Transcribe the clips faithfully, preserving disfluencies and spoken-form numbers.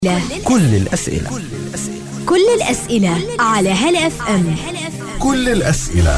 كل الأسئلة كل الأسئلة على هلا اف ام. كل الأسئلة.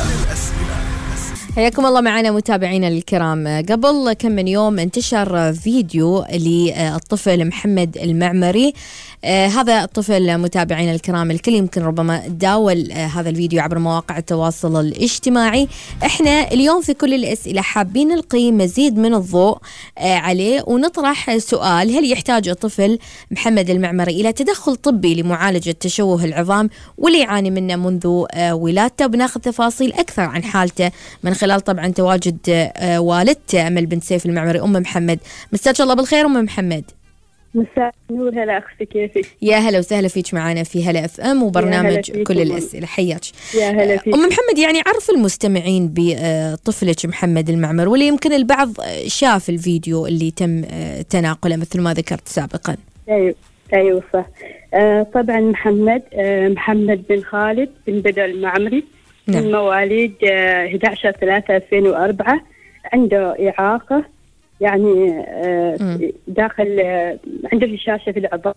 حياكم الله معنا متابعينا الكرام. قبل كم من يوم انتشر فيديو للطفل محمد المعمري. آه هذا الطفل متابعينا الكرام الكل يمكن ربما داول آه هذا الفيديو عبر مواقع التواصل الاجتماعي. احنا اليوم في كل الأسئلة حابين نلقي مزيد من الضوء آه عليه ونطرح سؤال: هل يحتاج الطفل محمد المعمري إلى تدخل طبي لمعالجة تشوه العظام واللي يعاني منه منذ آه ولادته؟ بناخذ تفاصيل أكثر عن حالته من خلال طبعا تواجد آه والدته أمل بنت سيف المعمري أم محمد. مساك الله بالخير أم محمد. مساء النور. هلا أختي كيفك؟ يا هلا وسهلا فيك معنا في هلا اف ام وبرنامج كل الأسئلة. حياك. يا هلا فيك أم محمد. يعني عرف المستمعين بطفلك محمد المعمر واللي يمكن البعض شاف الفيديو اللي تم تناقله مثل ما ذكرت سابقا. أيوة أيوة صح. آه طبعا محمد آه محمد بن خالد بن بدر المعمري. نعم. من مواليد آه أحد عشر ثلاثة ألفين وأربعة. عنده إعاقة يعني آه داخل آه عنده هشاشة في العظام.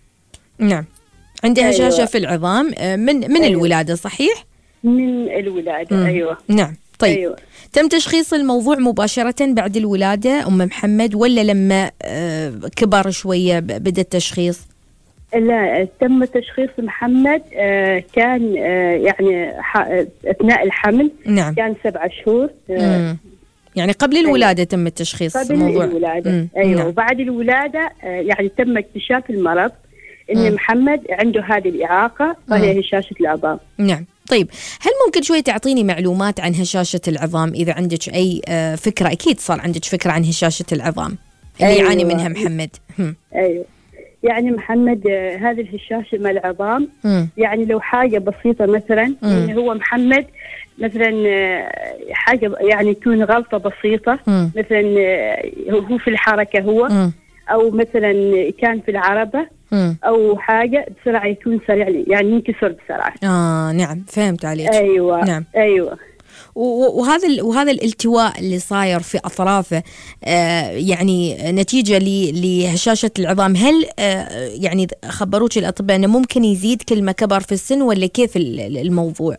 نعم عنده أيوة. هشاشة في العظام آه من من أيوة. الولادة صحيح؟ من الولادة. مم. أيوة نعم. طيب أيوة. تم تشخيص الموضوع مباشرة بعد الولادة أم محمد ولا لما آه كبر شوية بدأ التشخيص؟ لا تم تشخيص محمد آه كان آه يعني أثناء الحمل. نعم. كان سبعة شهور. آه يعني قبل الولادة أيوة. تم التشخيص قبل موضوع الولادة. مم. أيوة. نعم. وبعد الولادة آه يعني تم اكتشاف المرض إن مم. محمد عنده هذه الإعاقة وهي هشاشة العظام. نعم. طيب هل ممكن شوي تعطيني معلومات عن هشاشة العظام إذا عندك أي آه فكرة؟ أكيد صار عندك فكرة عن هشاشة العظام اللي أيوة. يعاني منها محمد. هم. أيوة يعني محمد آه هذه الهشاشة مع العظام م. يعني لو حاجة بسيطة مثلا إن هو محمد مثلا آه حاجة يعني تكون غلطة بسيطة م. مثلا آه هو في الحركة هو م. أو مثلا كان في العربة م. أو حاجة بسرعة يكون سريع يعني ينكسر بسرعة. آه نعم فهمت عليك. أيوة. نعم. أيوة. وهذا وهذا الالتواء اللي صاير في أطرافه آه يعني نتيجة لهشاشة العظام، هل آه يعني خبروك الأطباء أنه ممكن يزيد كل ما كبر في السن ولا كيف الموضوع؟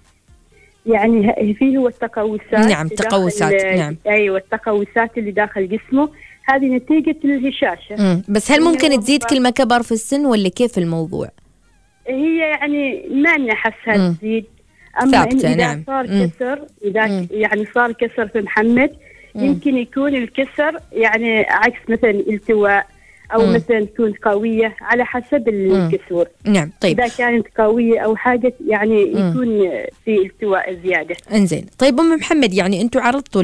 يعني فيه هو التقوسات. نعم تقوسات. نعم. أيوة التقوسات اللي داخل جسمه هذه نتيجة الهشاشة. مم. بس هل ممكن تزيد كل ما كبر في السن ولا كيف الموضوع؟ هي يعني ما نحسها تزيد. أما إن إذا نعم. صار كسر إذا مم. يعني صار كسر في محمد مم. يمكن يكون الكسر يعني عكس مثلا التواء أو مم. مثلا تكون قوية على حسب الكسور. نعم. طيب إذا كانت قوية أو حاجة يعني مم. يكون في التواء زيادة. إنزين. طيب أم محمد يعني أنتوا عرضتوا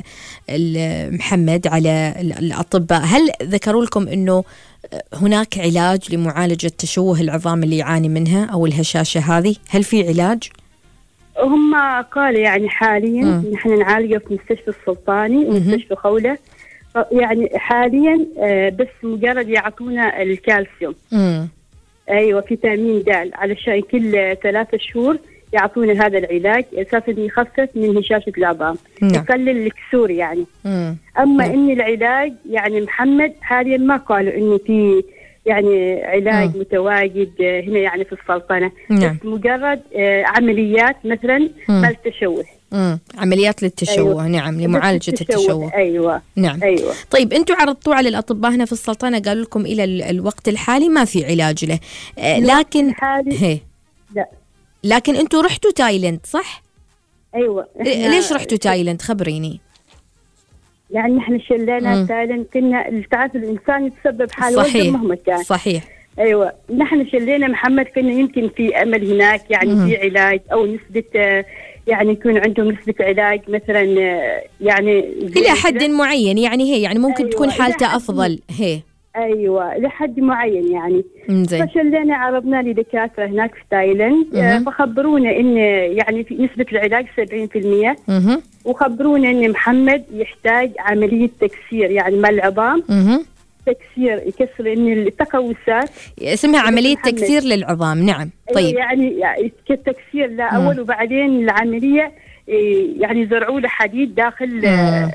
محمد على الأطباء، هل ذكروا لكم إنه هناك علاج لمعالجة تشوه العظام اللي يعاني منها أو الهشاشة هذه؟ هل في علاج؟ هم قالوا يعني حاليا مم. نحن نعالجه في مستشفى السلطاني ومستشفى خولة يعني حاليا آه بس مجرد يعطونا الكالسيوم. مم. ايوه فيتامين د علشان كل ثلاثة شهور يعطونا هذا العلاج اساسا يخفف من هشاشة العظام. نعم. يقلل الكسور يعني. مم. اما مم. ان العلاج يعني محمد حاليا ما قالوا انه في يعني علاج مم. متواجد هنا يعني في السلطنة. نعم. بس مجرد آه عمليات مثلا مع التشوه. مم. عمليات للتشوه. أيوة. نعم لمعالجة التشوه, التشوه. أيوة. نعم. أيوة. طيب أنتوا عرضتوا على الأطباء هنا في السلطنة قالوا لكم إلى الوقت الحالي ما في علاج له آه لكن هي. لا لكن أنتوا رحتوا تايلاند صح؟ أيوة. ليش رحتوا تايلاند خبريني؟ يعني نحن شلينا تايلاند كنا تعرف الإنسان يتسبب حال وزن مهما كان. صحيح. أيوة نحن شلينا محمد كنا يمكن في أمل هناك يعني مم. في علاج أو نسبة يعني يكون عندهم نسبة علاج مثلا يعني إلى حد معين يعني هي يعني ممكن أيوة. تكون حالته أفضل هي. أيوة لحد معين يعني. مزين. فشلينا عرضنا لدكاترة هناك في تايلاند فخبرونا إن يعني في نسبة العلاج سبعين في المية وخبرونا إن محمد يحتاج عملية تكسير يعني مع العظام. مه. تكسير يكسر إن التقوسات اسمها عملية تكسير للعظام. نعم. طيب يعني كتكسير لا أول وبعدين العملية يعني يزرعوا له حديد داخل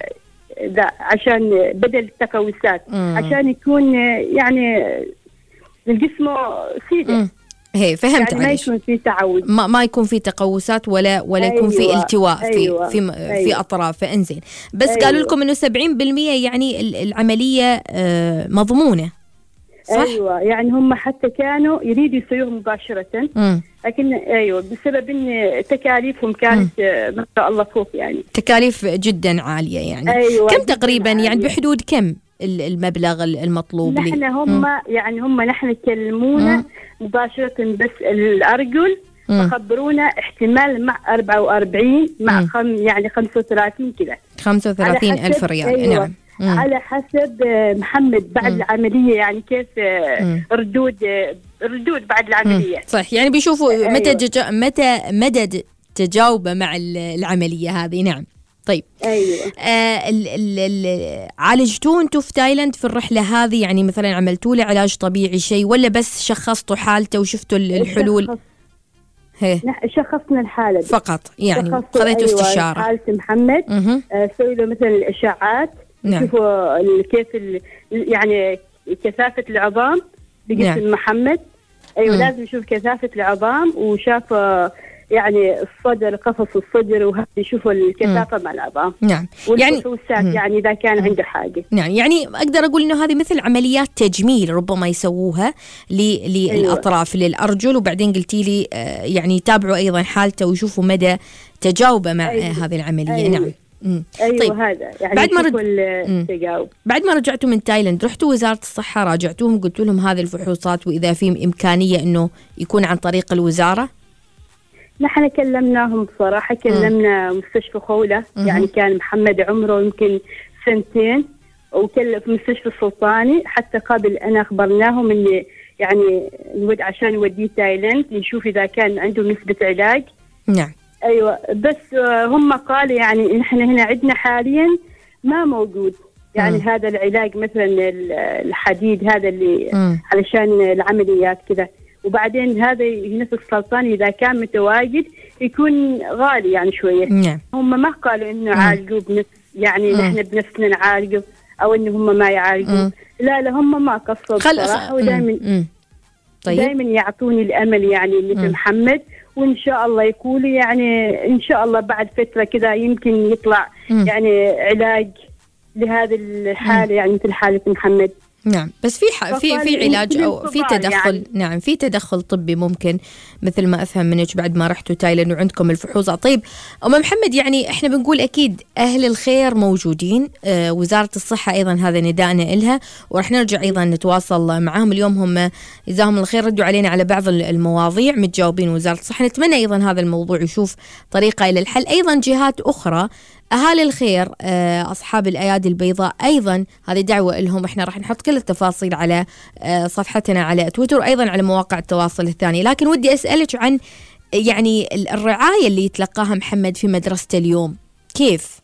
ذا عشان بدل التقوسات عشان يكون يعني الجسم سيده. هي فهمت يعني ما عليك. يكون في تعود، ما, ما يكون في تقوسات ولا ولا أيوة. يكون في التواء أيوة. في في, أيوة. في اطرافه. انزين بس أيوة. قالوا لكم انه سبعين بالمية يعني العمليه مضمونه، صح؟ ايوه يعني هم حتى كانوا يريدوا يسووها مباشره، مم. لكن ايوه بسبب ان تكاليفهم كانت ما شاء الله فوق، يعني تكاليف جدا عاليه يعني. أيوة كم تقريبا عالية. يعني بحدود كم المبلغ المطلوب؟ نحن هم مم. يعني هم نحن يكلمونا مباشره، بس الارجل فخبرونا احتمال مع أربعة وأربعين مع خم يعني خمسة وثلاثين كذا، خمسة وثلاثين ألف ريال. أيوة. نعم. مم. على حسب محمد بعد مم. العملية، يعني كيف مم. ردود ردود بعد العملية. مم. صح، يعني بيشوفوا أيوة. متى ججا متى مدى تجاوبه مع العملية هذه. نعم. طيب. أيوة. آه ال ال ال عالجتوه انتم في تايلاند في الرحلة هذه؟ يعني مثلا عملتوا له علاج طبيعي شيء، ولا بس شخصتوا حالته وشفتوا الحلول؟ شخص. هي. شخصنا الحالة فقط يعني خذيتوا أيوة استشارة. حالة محمد آه سوي له مثلا الإشاعات، نعم. شوفوا كيف يعني كثافة العظام بجسم نعم. محمد. أيوة مم. لازم يشوف كثافة العظام، وشاف يعني الصدر، قفص الصدر، وهذا يشوفوا الكثافة مم. مع العظام. نعم. يعني يعني إذا كان عنده حاجة. نعم. يعني أقدر أقول إنه هذه مثل عمليات تجميل ربما يسووها للأطراف أيوة. للأرجل، وبعدين قلتي لي يعني يتابعوا أيضا حالته ويشوفوا مدى تجاوبه مع أيوة. هذه العملية. أيوة. نعم. مم. أيوة طيب. هذا يعني بعد ما رج... التجاوب. بعد ما رجعتوا من تايلاند رحتوا وزارة الصحة، راجعتوهم قلتوا لهم هذه الفحوصات وإذا في إمكانية إنه يكون عن طريق الوزارة؟ نحن كلمناهم بصراحة، كلمنا م. مستشفى خولة م. يعني كان محمد عمره يمكن سنتين، وكل في مستشفى السلطاني حتى قبل أنا أخبرناهم إن يعني نود عشان نوديه تايلاند نشوف إذا كان عنده نسبة علاج. نعم. أيوة بس هم قالوا يعني نحن هنا عندنا حاليا ما موجود يعني م. هذا العلاج مثلا الحديد هذا اللي م. علشان العمليات كذا، وبعدين هذا نفس السرطان إذا كان متواجد يكون غالي يعني شوية. نعم. هم ما قالوا إنه عالجوا بنفس يعني م. نحن بنفسنا نعالجوا أو إنه هم ما يعالجوا. لا لا هم ما قصروا بصراحة، ودائما طيب. دائما يعطوني الأمل يعني مثل محمد، وإن شاء الله يقولوا يعني إن شاء الله بعد فترة كذا يمكن يطلع م. يعني علاج لهذه الحالة م. يعني مثل حالة محمد. نعم. بس في ح... في في علاج او في تدخل يعني. نعم في تدخل طبي ممكن مثل ما افهم منك بعد ما رحتوا تايلاند وعندكم الفحوصات. طيب ام محمد، يعني احنا بنقول اكيد اهل الخير موجودين، آه وزاره الصحه ايضا هذا نداءنا لها، ورح نرجع ايضا نتواصل معهم. اليوم هم جزاهم الخير ردوا علينا على بعض المواضيع متجاوبين وزاره الصحه، نتمنى ايضا هذا الموضوع يشوف طريقه الى الحل. ايضا جهات اخرى أهالي الخير، أصحاب الأيادي البيضاء، أيضا هذه دعوة لهم. إحنا راح نحط كل التفاصيل على صفحتنا على تويتر وأيضا على مواقع التواصل الثانية. لكن ودي أسألك عن يعني الرعاية اللي يتلقاها محمد في مدرسته اليوم كيف؟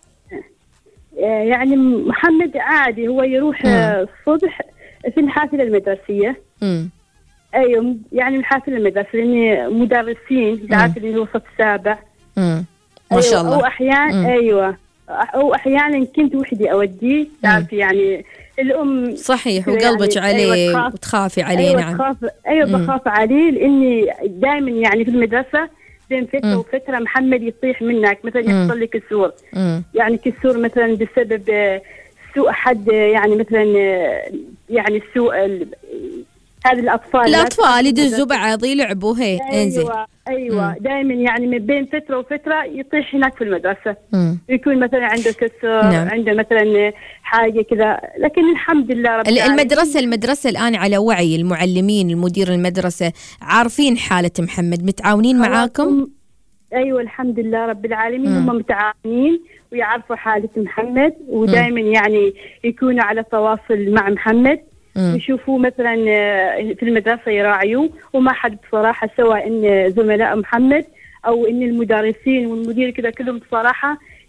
يعني محمد عادي هو يروح الصبح في الحافلة المدرسية. م. أيوة يعني الحافلة المدرسية لأن مدرسين تعرف اللي هو صف سابع. م. ما شاء الله. أو أحيانا أيوة أو أحيانا كنت وحدي أوديه، تعرف يعني الأم صحيح وقلبك يعني عليه أيوة وتخافي عليه. أيوة نعم. تخاف أيوة مم. بخاف عليه لأني دائما يعني في المدرسة بين فترة مم. وفترة محمد يطيح منك مثلا يحصل لي كسور، مم. يعني كسور مثلا بسبب سوء حد يعني مثلا يعني سوء هذه الأطفال الأطفال يدزوا بعض يلعبوا هي. أيوة أيوة دائما يعني من بين فترة وفترة يطيح هناك في المدرسة. مم. يكون مثلا عنده كسر. نعم. عنده مثلا حاجة كذا، لكن الحمد لله رب العالمين. المدرسة المدرسة الآن على وعي، المعلمين المدير المدرسة عارفين حالة محمد، متعاونين معاكم؟ أيوة الحمد لله رب العالمين. مم. هم متعاونين ويعرفوا حالة محمد، ودائما يعني يكونوا على تواصل مع محمد. مم. يشوفوا مثلا في المدرسة يراعيوا، وما حد بصراحة سواء إن زملاء محمد أو إن المدرسين والمدير كذا كلهم بصراحة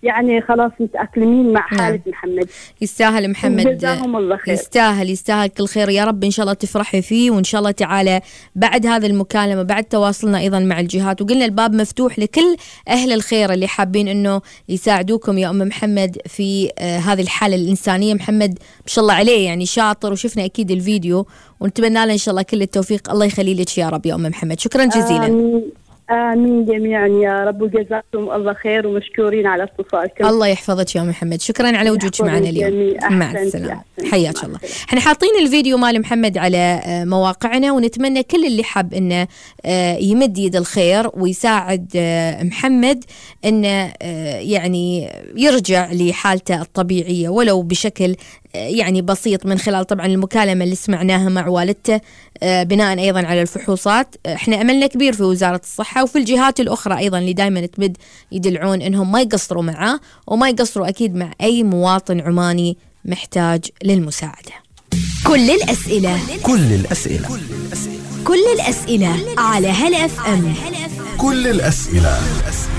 يعني خلاص متأقلمين مع حالة نعم. محمد. يستاهل محمد، جزاهم الله خير. يستاهل يستاهل كل خير يا رب. إن شاء الله تفرحي فيه، وإن شاء الله تعالى بعد هذه المكالمة بعد تواصلنا أيضا مع الجهات وقلنا الباب مفتوح لكل أهل الخير اللي حابين إنه يساعدوكم يا أم محمد في آه هذه الحالة الإنسانية. محمد ما شاء الله عليه يعني شاطر، وشفنا أكيد الفيديو، ونتمنى له إن شاء الله كل التوفيق. الله يخلي لك يا رب يا أم محمد. شكرا جزيلا. آمين. آمين جميعا يا رب، وجزاكم الله خير ومشكورين على اتصالكم. الله يحفظك يا محمد، شكرا على وجودك معنا اليوم. مع السلامة، حياك الله. احنا حاطين الفيديو مال محمد على مواقعنا، ونتمنى كل اللي حاب انه يمد يد الخير ويساعد محمد انه يعني يرجع لحالته الطبيعية ولو بشكل يعني بسيط، من خلال طبعا المكالمة اللي سمعناها مع والدته بناء أيضا على الفحوصات. احنا أملنا كبير في وزارة الصحة وفي الجهات الأخرى أيضا اللي دائما تمد يدلعون إنهم ما يقصروا معاه وما يقصروا أكيد مع أي مواطن عماني محتاج للمساعدة. كل الأسئلة كل الأسئلة كل الأسئلة على هلا اف ام. كل الأسئلة